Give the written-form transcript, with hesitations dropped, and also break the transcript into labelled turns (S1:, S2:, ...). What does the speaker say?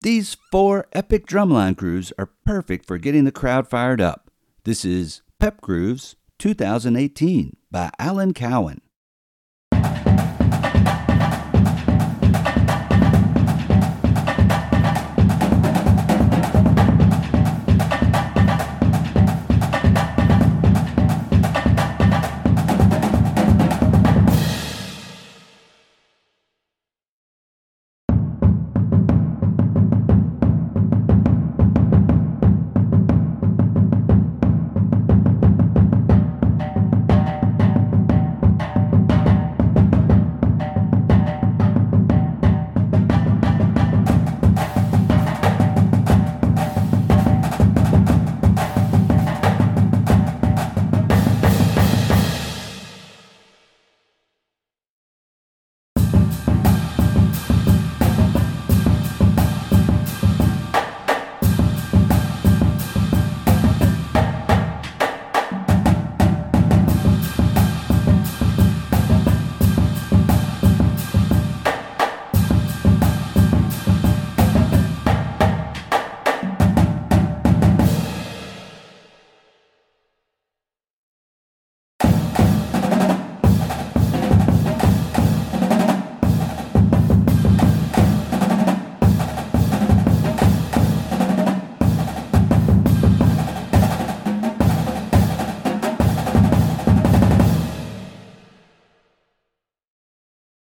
S1: These 4 epic drumline grooves are perfect for getting the crowd fired up. This is Pep Grooves 2018 by Alan Cowan.